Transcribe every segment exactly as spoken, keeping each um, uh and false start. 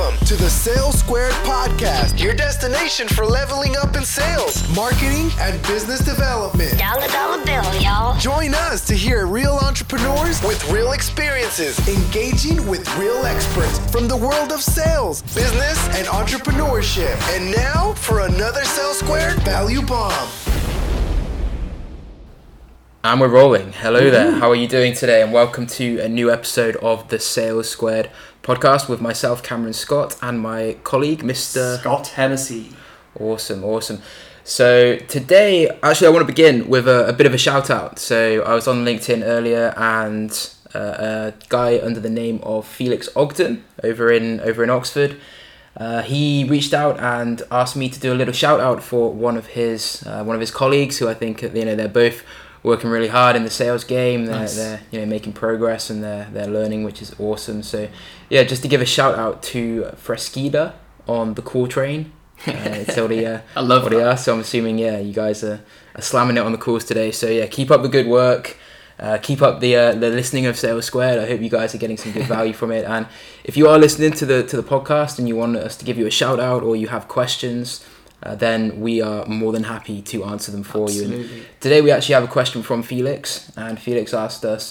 Welcome to the Sales Squared Podcast, your destination for leveling up in sales, marketing, and business development. Dollar dollar bill, y'all. Join us to hear real entrepreneurs with real experiences, engaging with real experts from the world of sales, business, and entrepreneurship. And now for another Sales Squared Value Bomb. And we're rolling. Hello there. How are you doing today? And welcome to a new episode of the Sales Squared podcast with myself, Cameron Scott, and my colleague, Mister Scott Hennessy. Awesome, awesome. So today, actually, I want to begin with a, a bit of a shout out. So I was on LinkedIn earlier, and uh, a guy under the name of Felix Ogden over in over in Oxford, uh, he reached out and asked me to do a little shout out for one of his uh, one of his colleagues, who I think you know they're both working really hard in the sales game. They're, Nice. they're you know making progress, and they're they're learning, which is awesome. So yeah, just to give a shout out to Freskida on the call train. Uh, it's already, uh, I love already that. are, so I'm assuming yeah you guys are, are slamming it on the calls today. So yeah, keep up the good work. Uh, keep up the uh, the listening of Sales Squared. I hope you guys are getting some good value from it. And if you are listening to the to the podcast and you want us to give you a shout out, or you have questions, Uh, then we are more than happy to answer them for Absolutely. you. And today we actually have a question from Felix, and Felix asked us,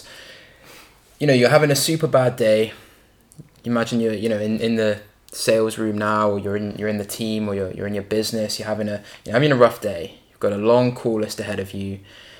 you know, you're having a super bad day. Imagine you're, you know, in, in the sales room now, or you're in you're in the team, or you're you're in your business. You're having a you're having a rough day. You've got a long call list ahead of you.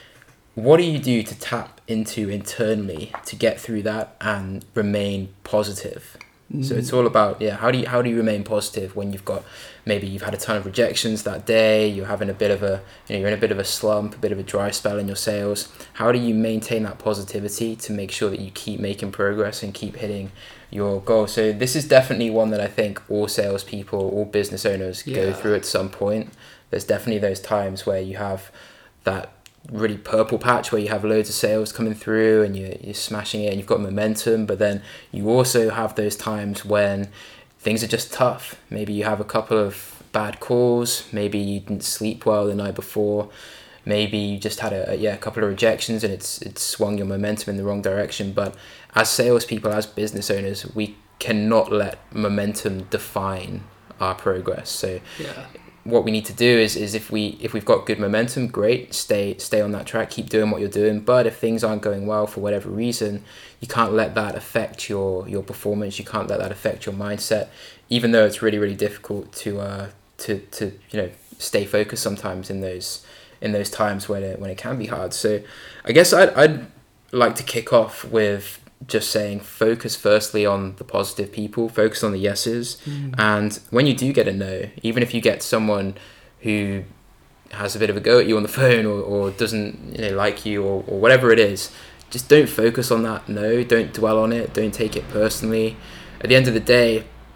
What do you do to tap into internally to get through that and remain positive? So it's all about yeah how do you how do you remain positive when you've got maybe you've had a ton of rejections that day, you're having a bit of a you know you're in a bit of a slump, a bit of a dry spell in your sales. How do you maintain that positivity to make sure that you keep making progress and keep hitting your goal? So this is definitely one that I think all salespeople, all business owners go Yeah. through at some point. There's definitely those times where you have that really purple patch where you have loads of sales coming through and you're, you're smashing it and you've got momentum, but then you also have those times when things are just tough. Maybe you have a couple of bad calls, maybe you didn't sleep well the night before, maybe you just had a, a yeah a couple of rejections and it's it's swung your momentum in the wrong direction. But as salespeople, as business owners, we cannot let momentum define our progress. So Yeah. what we need to do is is if we if we've got good momentum, great, stay stay on that track, keep doing what you're doing. But if things aren't going well for whatever reason, you can't let that affect your your performance. You can't let that affect your mindset, even though it's really really difficult to uh to to you know stay focused sometimes in those in those times when it when it can be hard. So I guess I'd I'd like to kick off with just saying focus firstly on the positive people, focus on the yeses. Mm. And when you do get a no, even if you get someone who has a bit of a go at you on the phone or, or doesn't you know like you or, or whatever it is, just don't focus on that no, don't dwell on it, don't take it personally. At the end of the day,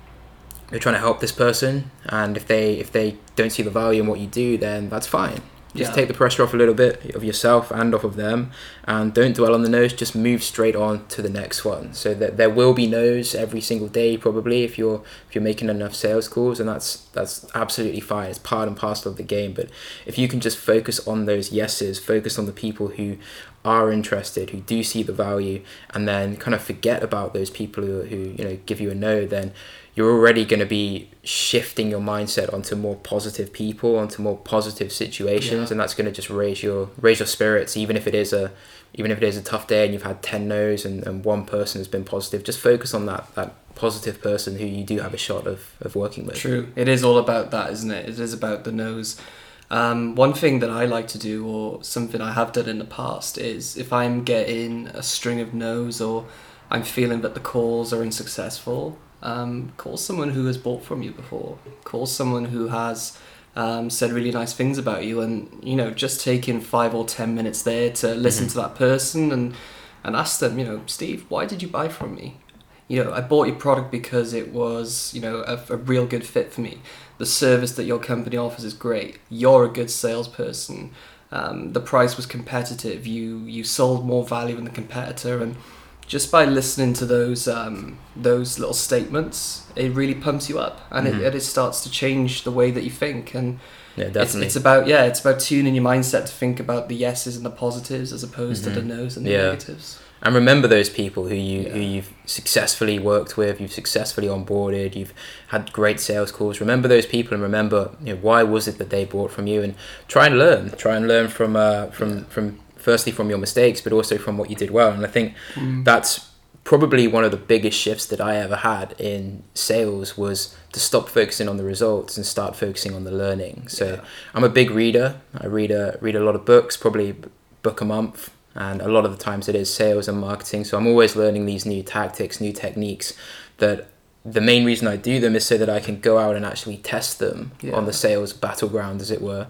you're trying to help this person, and if they if they don't see the value in what you do, then that's fine. Just Yeah. take the pressure off a little bit of yourself and off of them, and don't dwell on the no's. Just move straight on to the next one. So that there will be no's every single day, probably, if you're if you're making enough sales calls, and that's that's absolutely fine. It's part and parcel of the game. But if you can just focus on those yeses, focus on the people who are interested, who do see the value, and then kind of forget about those people who, who you know give you a no, then you're already going to be shifting your mindset onto more positive people, onto more positive situations, Yeah. and that's going to just raise your raise your spirits. Even if it is a even if it is a tough day and you've had ten no's and, and one person has been positive, just focus on that that positive person who you do have a shot of, of working with. True. It is all about that, isn't it? It is about the no's. Um, one thing that I like to do, or something I have done in the past, is if I'm getting a string of no's or I'm feeling that the calls are unsuccessful, um, call someone who has bought from you before. Call someone who has um, said really nice things about you, and you know, just taking five or ten minutes there to listen Mm-hmm. to that person and and ask them, you know, Steve, why did you buy from me? You know, I bought your product because it was, you know, a, a real good fit for me. The service that your company offers is great. You're a good salesperson. Um, the price was competitive. You you sold more value than the competitor, and just by listening to those um, those little statements, it really pumps you up, and Mhm. it, it starts to change the way that you think. And Yeah, it's, definitely. it's about yeah, it's about tuning your mindset to think about the yeses and the positives as opposed Mhm. to the nos and the Yeah. negatives. and remember those people who you Yeah. who you've successfully worked with, you've successfully onboarded, you've had great sales calls. Remember those people, and remember, you know, why was it that they bought from you, and try and learn. Try and learn from uh, from Yeah. from firstly from your mistakes, but also from what you did well. And I think Mm. that's probably one of the biggest shifts that I ever had in sales, was to stop focusing on the results and start focusing on the learning. So Yeah. I'm a big reader. I read a read a lot of books, probably a book a month, and a lot of the times it is sales and marketing. So I'm always learning these new tactics, new techniques, that the main reason I do them is so that I can go out and actually test them Yeah. on the sales battleground, as it were,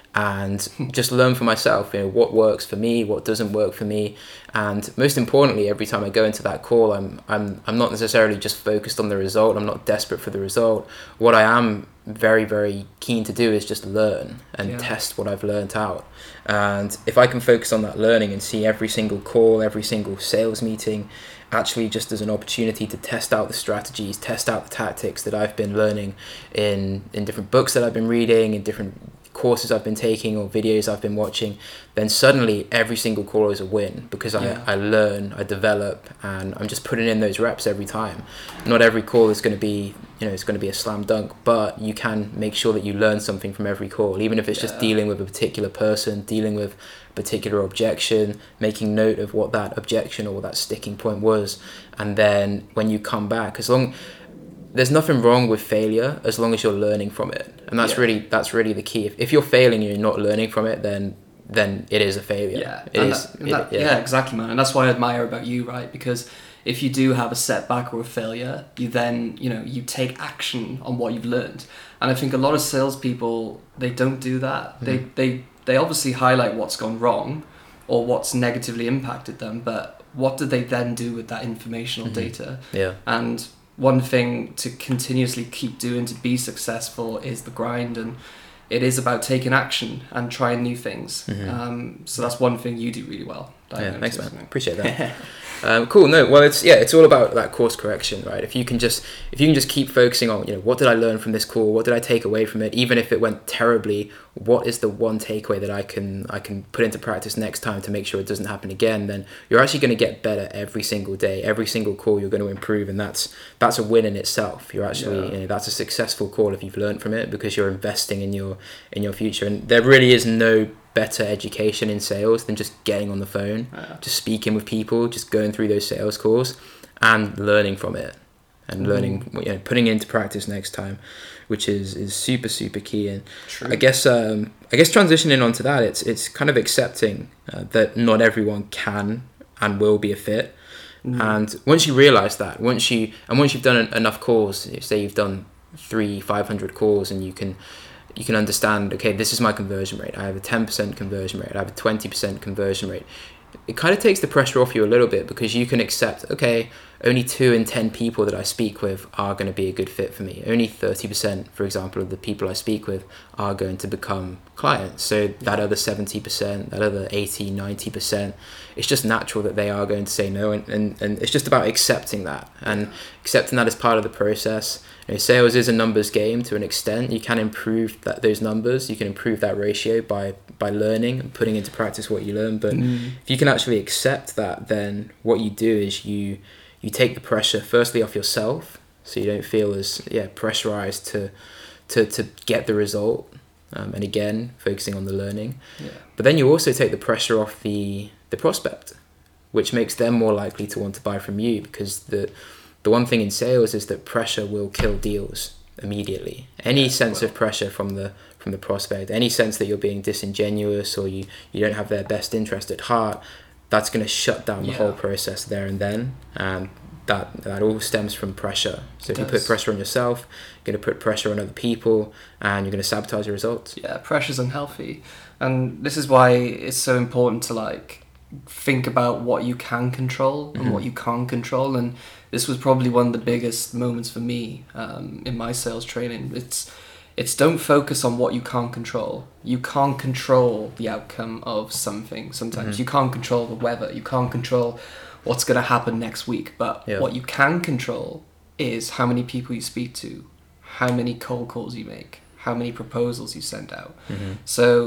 and just learn for myself, you know, what works for me, what doesn't work for me. And most importantly, every time I go into that call, I'm I'm I'm not necessarily just focused on the result. I'm not desperate for the result. What I am very, very keen to do is just learn and Yeah. test what I've learnt out. And if I can focus on that learning and see every single call, every single sales meeting actually just as an opportunity to test out the strategies, test out the tactics that I've been learning in in different books that I've been reading, in different courses I've been taking or videos I've been watching, then suddenly every single call is a win, because Yeah. I, I learn, I develop, and I'm just putting in those reps every time. Not every call is going to be, you know, it's going to be a slam dunk, but you can make sure that you learn something from every call, even if it's just Yeah. dealing with a particular person, dealing with a particular objection, making note of what that objection or what that sticking point was. And then when you come back, as long there's nothing wrong with failure as long as you're learning from it, and that's Yeah. really that's really the key. If, if you're failing and you're not learning from it, then then it is a failure. Yeah, it and is. that- it- that- yeah. exactly, man. And that's why I admire about you, right? Because if you do have a setback or a failure, you then, you know, you take action on what you've learned. And I think a lot of salespeople, they don't do that. They they they obviously highlight what's gone wrong or what's negatively impacted them, but what do they then do with that informational data? Yeah. And one thing to continuously keep doing to be successful is the grind, and it is about taking action and trying new things. Mhm. Um, so that's one thing you do really well. that I Yeah, thanks, noticed. man. Appreciate that. um, cool. No, well, it's yeah, it's all about that course correction, right? If you can just if you can just keep focusing on, you know, what did I learn from this call? What did I take away from it? Even if it went terribly, what is the one takeaway that I can I can put into practice next time to make sure it doesn't happen again? Then you're actually going to get better every single day. Every single call, you're going to improve, and that's that's a win in itself. You're actually Yeah. you know, that's a successful call if you've learned from it, because you're investing in your in your future. And there really is no better education in sales than just getting on the phone, Yeah. just speaking with people, just going through those sales calls and learning from it, and learning, you know, putting it into practice next time, which is, is super, super key. And True. I guess, um, I guess transitioning onto that, it's, it's kind of accepting uh, that not everyone can and will be a fit. And once you realize that, once you, and once you've done en- enough calls, say you've done three, five hundred calls, and you can, you can understand, okay, this is my conversion rate. I have a ten percent conversion rate. I have a twenty percent conversion rate. It kind of takes the pressure off you a little bit, because you can accept, okay, only two in ten people that I speak with are going to be a good fit for me. Only thirty percent, for example, of the people I speak with are going to become clients. So that other seventy percent, that other eighty, ninety percent, it's just natural that they are going to say no. And, and, and it's just about accepting that, and accepting that as part of the process. You know, sales is a numbers game to an extent. You can improve that those numbers. You can improve that ratio by by learning and putting into practice what you learn. But if you can actually accept that, then what you do is you you take the pressure firstly off yourself, so you don't feel as yeah pressurized to to to get the result. Um, and again, focusing on the learning. Yeah. But then you also take the pressure off the the prospect, which makes them more likely to want to buy from you, because the the one thing in sales is that pressure will kill deals immediately. Any Yeah, sense well. of pressure from the from the prospect, any sense that you're being disingenuous or you, you don't have their best interest at heart, that's going to shut down the Yeah. whole process there and then. And that that all stems from pressure. So if It you put does. pressure on yourself, you're going to put pressure on other people, and you're going to sabotage your results. Yeah, pressure's unhealthy. And this is why it's so important to like think about what you can control and Mhm. what you can't control. And this was probably one of the biggest moments for me um, in my sales training. It's it's don't focus on what you can't control. You can't control the outcome of something. Sometimes Mhm. you can't control the weather. You can't control what's going to happen next week. But Yeah. what you can control is how many people you speak to, how many cold calls you make, how many proposals you send out. Mhm. So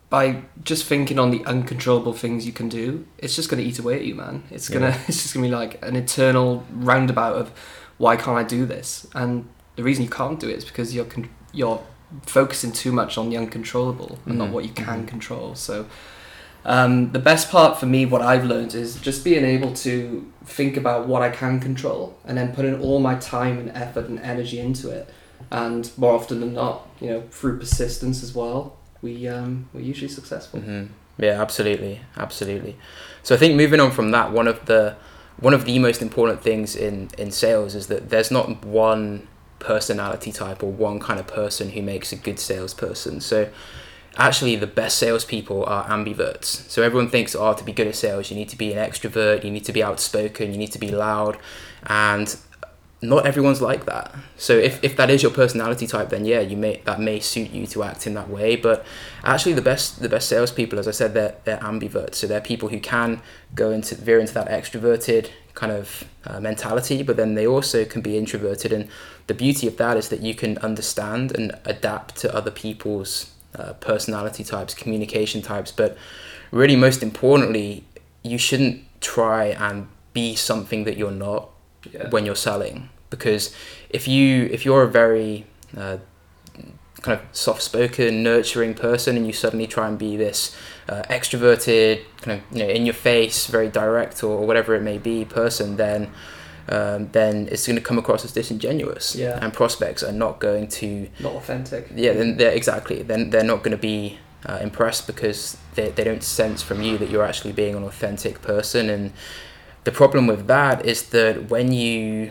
by just thinking on the uncontrollable things you can do, it's just going to eat away at you, man. It's gonna, Yeah. it's just gonna be like an eternal roundabout of why can't I do this? And the reason you can't do it is because you're con- you're focusing too much on the uncontrollable and not Mhm. what you can Mhm. control. So um, the best part for me, what I've learned, is just being able to think about what I can control and then putting all my time and effort and energy into it. And more often than not, you know, through persistence as well, we um, we're usually successful. Mhm. Yeah, absolutely, absolutely. So I think moving on from that, one of the one of the most important things in in sales is that there's not one personality type or one kind of person who makes a good salesperson. So actually the best salespeople are ambiverts. So everyone thinks, oh, to be good at sales, you need to be an extrovert, you need to be outspoken, you need to be loud, and not everyone's like that. So if, if that is your personality type, then yeah, you may that may suit you to act in that way. But actually, the best the best salespeople, as I said, they're they're ambiverts. So they're people who can go into veer into that extroverted kind of uh, mentality, but then they also can be introverted. And the beauty of that is that you can understand and adapt to other people's uh, personality types, communication types. But really, most importantly, you shouldn't try and be something that you're not. Yeah. When you're selling, because if you if you're a very uh, kind of soft-spoken, nurturing person, and you suddenly try and be this uh, extroverted, kind of, you know, in your face, very direct, or, or whatever it may be person, then um, then it's going to come across as disingenuous. Yeah. And prospects are not going to. Not authentic. Yeah, then they're exactly. Then they're not going to be uh, impressed because they they don't sense from you that you're actually being an authentic person. And the problem with that is that when you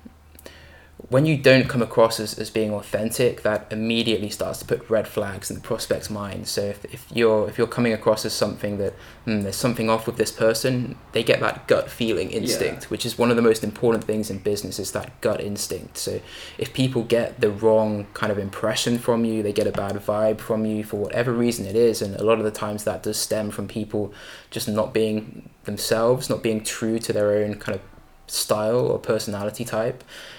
when you don't come across as, as being authentic, that immediately starts to put red flags in the prospect's mind. So if, if you're if you're coming across as something that mm, there's something off with this person, they get that gut feeling instinct, Yeah. which is one of the most important things in business, is that gut instinct. So if people get the wrong kind of impression from you, they get a bad vibe from you for whatever reason it is, and a lot of the times that does stem from people just not being themselves, not being true to their own kind of style or personality type,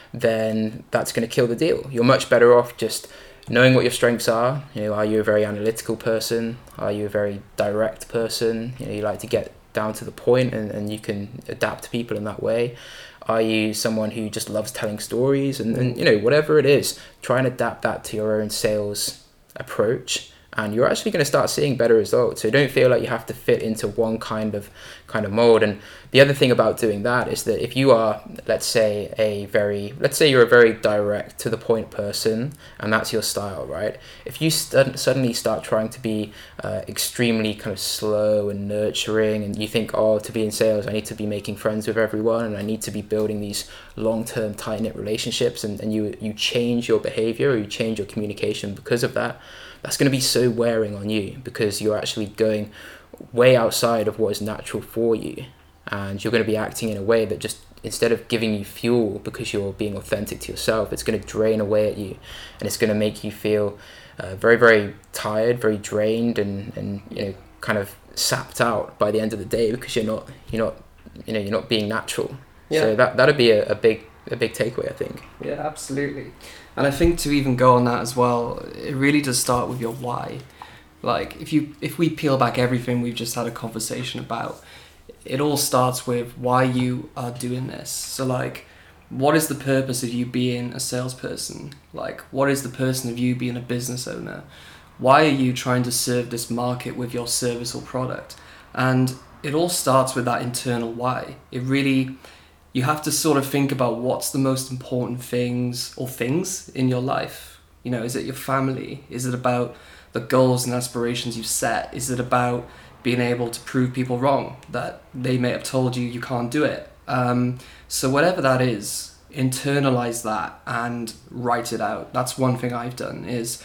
then that's going to kill the deal. You're much better off just knowing what your strengths are. You know, are you a very analytical person? Are you a very direct person? You know, you like to get down to the point and, and you can adapt to people in that way. Are you someone who just loves telling stories? And, and you know, whatever it is, try and adapt that to your own sales approach, and you're actually going to start seeing better results. So don't feel like you have to fit into one kind of kind of mold. And the other thing about doing that is that if you are, let's say, a very, let's say you're a very direct, to the point person, and that's your style, right? If you st- suddenly start trying to be uh, extremely kind of slow and nurturing, and you think, oh, to be in sales, I need to be making friends with everyone, and I need to be building these long-term, tight-knit relationships, and, and you you change your behavior, or you change your communication because of that, that's going to be so wearing on you, because you're actually going way outside of what is natural for you, and you're going to be acting in a way that just, instead of giving you fuel because you're being authentic to yourself, it's going to drain away at you, and it's going to make you feel uh, very, very tired, very drained, and, and you know, kind of sapped out by the end of the day, because you're not you're not you know you're not being natural. Yeah. So that that'd be a, a big a big takeaway, I think. Yeah, absolutely. And I think to even go on that as well, it really does start with your why. Like if you if we peel back everything we've just had a conversation about, it all starts with why you are doing this. So like, what is the purpose of you being a salesperson? Like, what is the person of you being a business owner? Why are you trying to serve this market with your service or product? And it all starts with that internal why. It really, you have to sort of think about what's the most important things or things in your life. You know, is it your family? Is it about the goals and aspirations you've set? Is it about being able to prove people wrong, that they may have told you you can't do it? Um, so whatever that is, internalize that and write it out. That's one thing I've done, is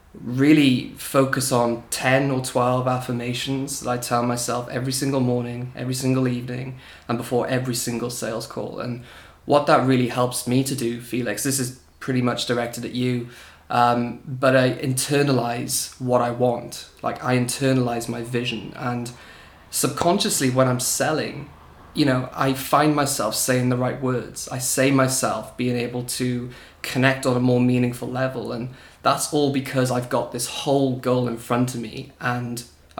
really focus on ten or twelve affirmations that I tell myself every single morning, every single evening, and before every single sales call. And what that really helps me to do, Felix, this is pretty much directed at you, um, but I internalize what I want. Like, I internalize my vision, and subconsciously when I'm selling, you know, I find myself saying the right words. I say myself being able to connect on a more meaningful level, and that's all because I've got this whole goal in front of me, and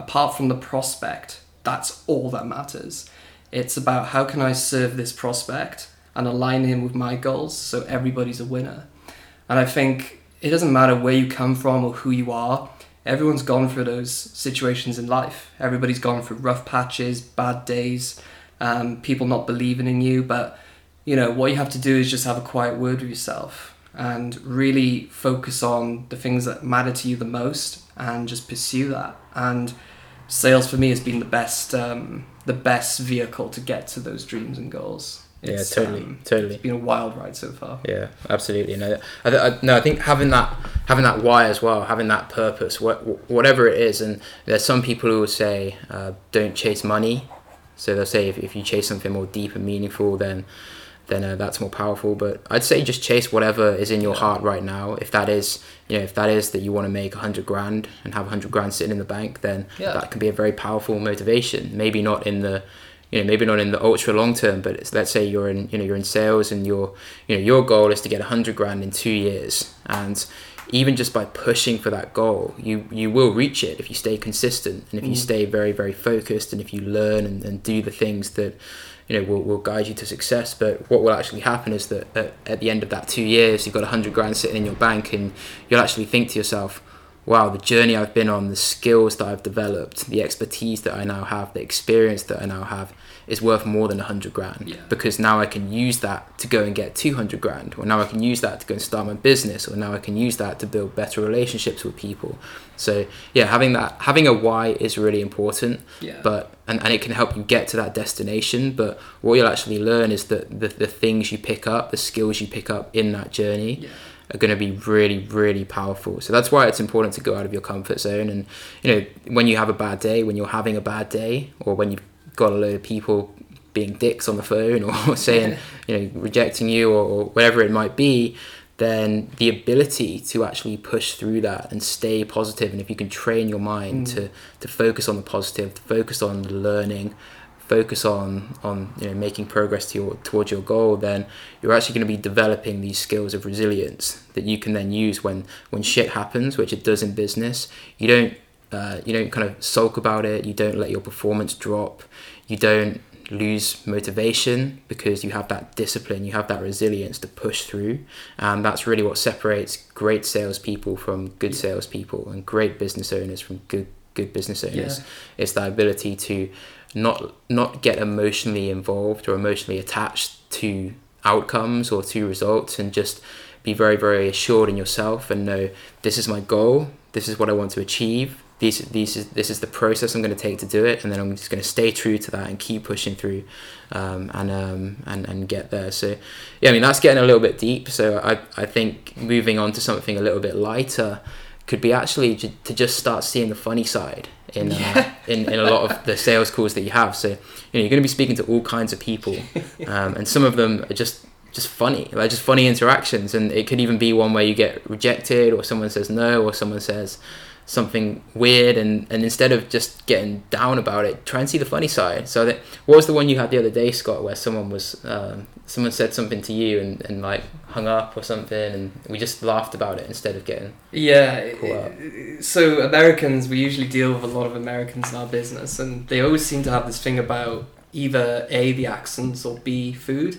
apart from the prospect, that's all that matters. It's about how can I serve this prospect and align him with my goals so everybody's a winner. And I think it doesn't matter where you come from or who you are. Everyone's gone through those situations in life. Everybody's gone through rough patches, bad days, um, people not believing in you. But, you know, what you have to do is just have a quiet word with yourself and really focus on the things that matter to you the most and just pursue that. And sales for me has been the best, um, the best vehicle to get to those dreams and goals. It's, yeah, totally, um, totally. It's been a wild ride so far. Yeah, absolutely. No, I, I, no, I think having that, having that why as well, having that purpose, what, whatever it is. And there's some people who will say, uh, don't chase money. So they'll say if, if you chase something more deep and meaningful, then then uh, that's more powerful. But I'd say just chase whatever is in your heart right now. If that is, you know, if that is that you want to make a hundred grand and have a hundred grand sitting in the bank, then yeah. that can be a very powerful motivation. Maybe not in the You know, maybe not in the ultra long term, but it's, let's say you're in, you know, you're in sales and your, you know, your goal is to get a hundred grand in two years, and even just by pushing for that goal, you you will reach it if you stay consistent and if you mm. stay very very focused and if you learn and, and do the things that, you know, will will guide you to success. But what will actually happen is that at, at the end of that two years, you've got a hundred grand sitting in your bank, and you'll actually think to yourself, wow, the journey I've been on, the skills that I've developed, the expertise that I now have, the experience that I now have is worth more than a hundred grand yeah. because now I can use that to go and get two hundred grand, or now I can use that to go and start my business, or now I can use that to build better relationships with people. So yeah, having that, having a why is really important, yeah. but, and, and it can help you get to that destination. But what you'll actually learn is that the, the things you pick up, the skills you pick up in that journey, yeah. are going to be really, really powerful. So that's why it's important to go out of your comfort zone. And, you know, when you have a bad day, when you're having a bad day, or when you've got a load of people being dicks on the phone or saying, you know, rejecting you or, or whatever it might be, then the ability to actually push through that and stay positive, and if you can train your mind mm. to, to focus on the positive, to focus on the learning, focus on on you know making progress to your, towards your goal, then you're actually going to be developing these skills of resilience that you can then use when when shit happens, which it does in business. You don't uh, you don't kind of sulk about it. You don't let your performance drop. You don't lose motivation because you have that discipline. You have that resilience to push through, and that's really what separates great salespeople from good salespeople, and great business owners from good good business owners. Yeah. It's that ability to not not get emotionally involved or emotionally attached to outcomes or to results, and just be very, very assured in yourself and know, this is my goal, this is what I want to achieve, these these is this is the process I'm going to take to do it, and then I'm just going to stay true to that and keep pushing through, um, and um and, and get there. So yeah, I mean, that's getting a little bit deep. So I I think moving on to something a little bit lighter could be actually j- to just start seeing the funny side in, uh, yeah. in in a lot of the sales calls that you have. So, you know, you're going to be speaking to all kinds of people, um, and some of them are just just funny, like just funny interactions. And it could even be one where you get rejected, or someone says no, or someone says something weird, and, and instead of just getting down about it, try and see the funny side. So that, what was the one you had the other day, Scott, where someone was um, someone said something to you and, and like hung up or something, and we just laughed about it instead of getting yeah caught up. So Americans, we usually deal with a lot of Americans in our business, and they always seem to have this thing about either A, the accents, or B, food.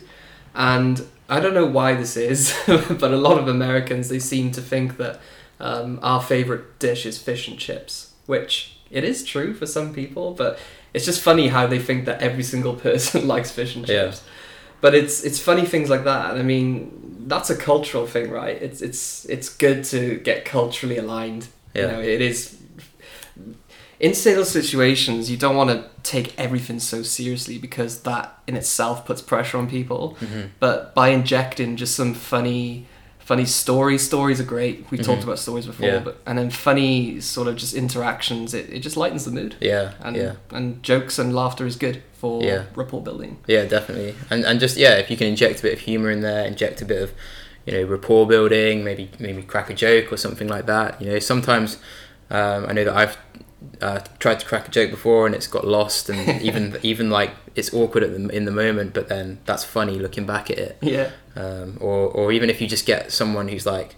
And I don't know why this is, but a lot of Americans, they seem to think that Um, our favourite dish is fish and chips, which it is true for some people, but it's just funny how they think that every single person likes fish and chips. Yeah. But it's it's funny things like that. I mean, that's a cultural thing, right? It's it's it's good to get culturally aligned. Yeah. You know, it is. In sales situations, you don't want to take everything so seriously, because that in itself puts pressure on people. Mm-hmm. But by injecting just some funny. Funny stories. Stories are great. We've mm-hmm. talked about stories before, yeah. but and then funny sort of just interactions. It, it just lightens the mood. Yeah, and yeah. and jokes and laughter is good for yeah. rapport building. Yeah, definitely. And and just yeah, if you can inject a bit of humor in there, inject a bit of, you know, rapport building. Maybe maybe crack a joke or something like that. You know, sometimes um, I know that I've uh, tried to crack a joke before and it's got lost, and even even like it's awkward at the, in the moment, but then that's funny looking back at it. Yeah. Um, or or even if you just get someone who's like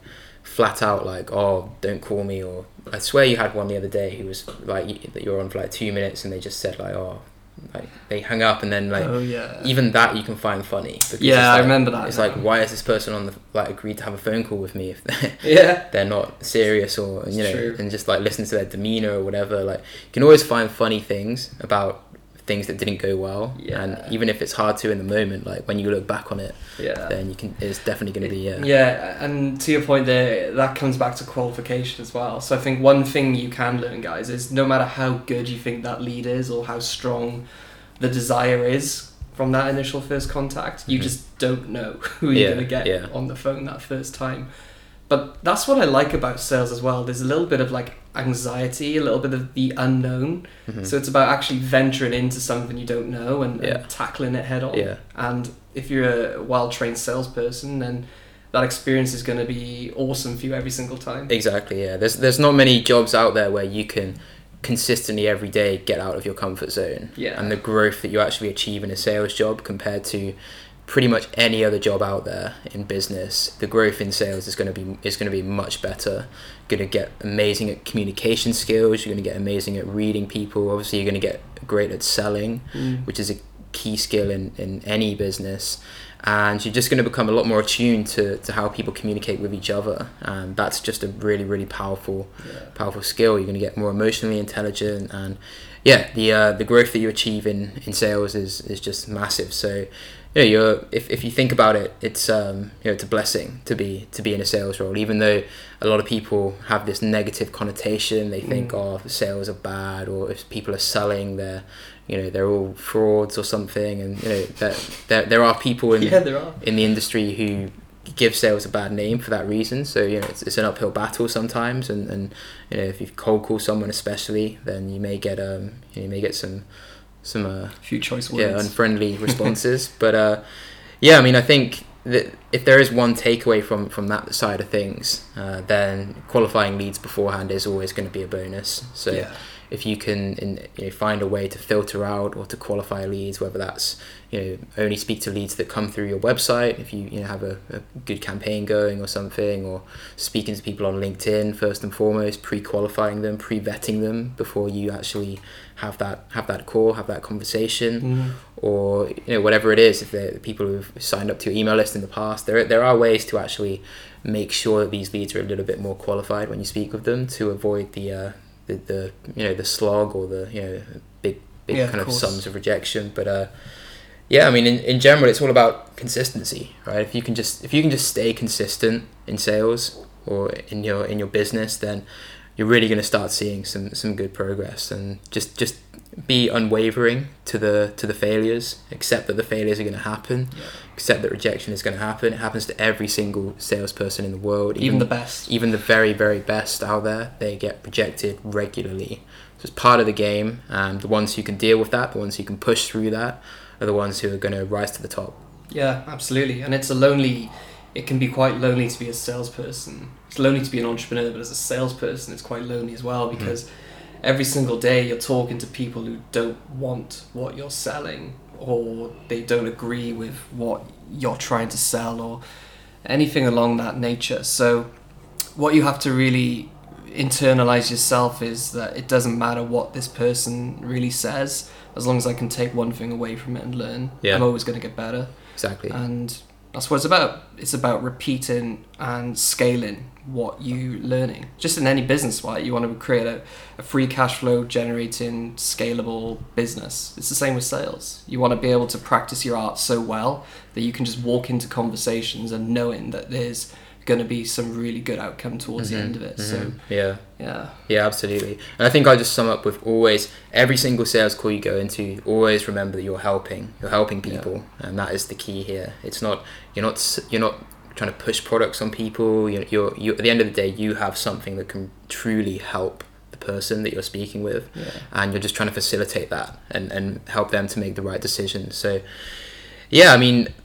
flat out like, oh, don't call me, or I swear you had one the other day who was like you, that you were on for like two minutes and they just said like, oh, like they hung up, and then like Oh, yeah. even that you can find funny. Because Yeah, it's I like, remember that It's now. like, why has this person on the like agreed to have a phone call with me if they're, Yeah. they're not serious, or you know, True. and just like listen to their demeanor or whatever. Like you can always find funny things about things that didn't go well, Yeah. and even if it's hard to in the moment, like when you look back on it, Yeah. then you can. It's definitely going to be yeah. Yeah, and to your point there, that comes back to qualification as well. So I think one thing you can learn, guys, is no matter how good you think that lead is or how strong the desire is from that initial first contact, you Mhm. just don't know who you're Yeah, going to get yeah. on the phone that first time. But that's what I like about sales as well. There's a little bit of like anxiety, a little bit of the unknown. Mhm. So it's about actually venturing into something you don't know and, Yeah. and tackling it head on. Yeah. And if you're a well-trained salesperson, then that experience is going to be awesome for you every single time. Exactly, yeah. There's there's not many jobs out there where you can consistently every day get out of your comfort zone. Yeah. And the growth that you actually achieve in a sales job compared to pretty much any other job out there in business, the growth in sales is going to be is going to be much better. Going to get amazing at communication skills. You're going to get amazing at reading people. Obviously, you're going to get great at selling, Mm. which is a key skill in, in any business. And you're just going to become a lot more attuned to, to how people communicate with each other, and that's just a really really powerful Yeah. powerful skill. You're going to get more emotionally intelligent, and yeah, the uh, the growth that you achieve in, in sales is, is just massive. So you know, you're if, if you think about it, it's um you know it's a blessing to be to be in a sales role. Even though a lot of people have this negative connotation, they think Mm. oh sales are bad, or if people are selling, they're you know they're all frauds or something, and you know that there there are people in Yeah, there are. in the industry who give sales a bad name for that reason. So you know it's, it's an uphill battle sometimes, and, and you know if you cold call someone especially, then you may get um you, know, you may get some some uh, Few choice words. yeah unfriendly responses. But uh yeah, I mean I think that if there is one takeaway from from that side of things, uh, then qualifying leads beforehand is always going to be a bonus. So Yeah. if you can in, you know, find a way to filter out or to qualify leads, whether that's you know only speak to leads that come through your website, if you you know have a, a good campaign going or something, or speaking to people on LinkedIn first and foremost, pre-qualifying them, pre-vetting them before you actually have that have that call, have that conversation, Mm. or you know whatever it is. If they're people who've signed up to your email list in the past, there there are ways to actually make sure that these leads are a little bit more qualified when you speak with them, to avoid the uh, the, the you know the slog or the you know big big Yeah, of kind of course. sums of rejection. But uh yeah, I mean in, in general it's all about consistency, right? If you can just if you can just stay consistent in sales or in your in your business, then you're really going to start seeing some some good progress. And just just be unwavering to the to the failures. Accept that the failures are going to happen. Yeah. Accept that rejection is going to happen. It happens to every single salesperson in the world. Even the best. Even the very, very best out there, they get rejected regularly. So it's part of the game. And the ones who can deal with that, the ones who can push through that, are the ones who are going to rise to the top. Yeah, absolutely. And it's a lonely, it can be quite lonely to be a salesperson. It's lonely to be an entrepreneur, but as a salesperson, it's quite lonely as well, because every single day you're talking to people who don't want what you're selling, or they don't agree with what you're trying to sell, or anything along that nature. So what you have to really internalize yourself is that it doesn't matter what this person really says, as long as I can take one thing away from it and learn, Yeah. I'm always going to get better. Exactly. And that's what it's about. It's about repeating and scaling what you learning. Just in any business, right? You want to create a, a free cash flow generating scalable business. It's the same with sales. You want to be able to practice your art so well that you can just walk into conversations and knowing that there's going to be some really good outcome towards the end of it. So yeah. yeah. Yeah, absolutely. And I think I just sum up with always, every single sales call you go into, always remember that you're helping. You're helping people, and that is the key here. It's not you're not s- you're not trying to push products on people. You're, you're you at the end of the day, you have something that can truly help the person that you're speaking with, Yeah. and you're just trying to facilitate that and and help them to make the right decision. So yeah, I mean,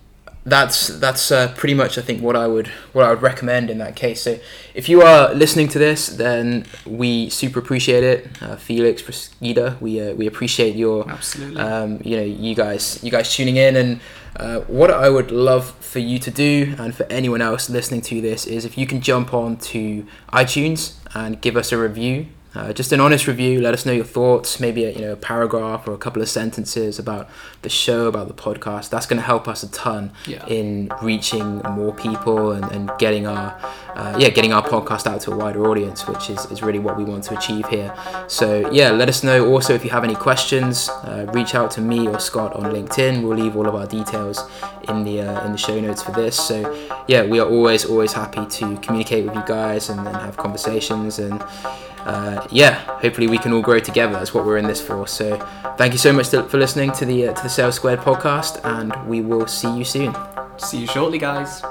that's that's uh, pretty much I think what I would what I would recommend in that case. So if you are listening to this, then we super appreciate it. Uh, Felix, Brasida, we uh, we appreciate your Absolutely. um, you know you guys you guys tuning in. And uh, what I would love for you to do, and for anyone else listening to this, is if you can jump on to iTunes and give us a review. Uh, just an honest review. Let us know your thoughts, maybe a, you know a paragraph or a couple of sentences about the show, about the podcast. That's going to help us a ton Yeah. in reaching more people and, and getting our uh, yeah getting our podcast out to a wider audience, which is, is really what we want to achieve here. So yeah, let us know. Also, if you have any questions, uh, reach out to me or Scott on LinkedIn. We'll leave all of our details in the uh, in the show notes for this. So yeah, we are always always happy to communicate with you guys and, and have conversations. And Uh, yeah, hopefully we can all grow together. That's what we're in this for. So thank you so much to, for listening to the uh, to the Sales Squared podcast, and we will see you soon. See you shortly, guys.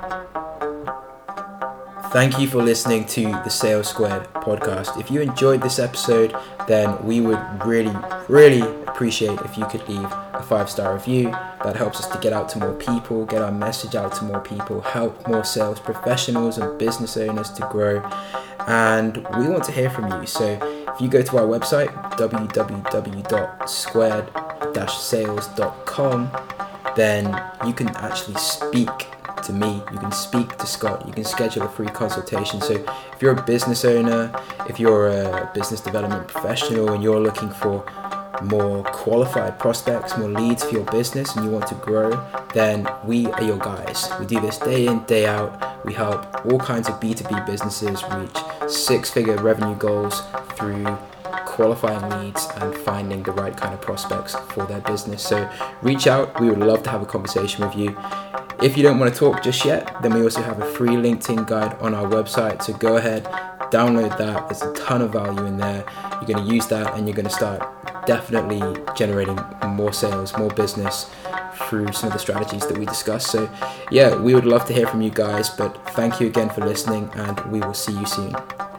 Thank you for listening to the Sales Squared podcast. If you enjoyed this episode, then we would really, really appreciate if you could leave a five-star review. That helps us to get out to more people, get our message out to more people, help more sales professionals and business owners to grow. And we want to hear from you. So if you go to our website, w w w dot squared dash sales dot com, then you can actually speak to me, you can speak to Scott, you can schedule a free consultation. So if you're a business owner, if you're a business development professional and you're looking for more qualified prospects, more leads for your business, and you want to grow, then we are your guys. We do this day in, day out. We help all kinds of B two B businesses reach six-figure revenue goals through qualifying leads and finding the right kind of prospects for their business. So reach out. We would love to have a conversation with you. If you don't want to talk just yet, then we also have a free LinkedIn guide on our website. So go ahead, download that. There's a ton of value in there. You're going to use that and you're going to start definitely generating more sales, more business through some of the strategies that we discussed. So yeah, we would love to hear from you guys, but thank you again for listening, and we will see you soon.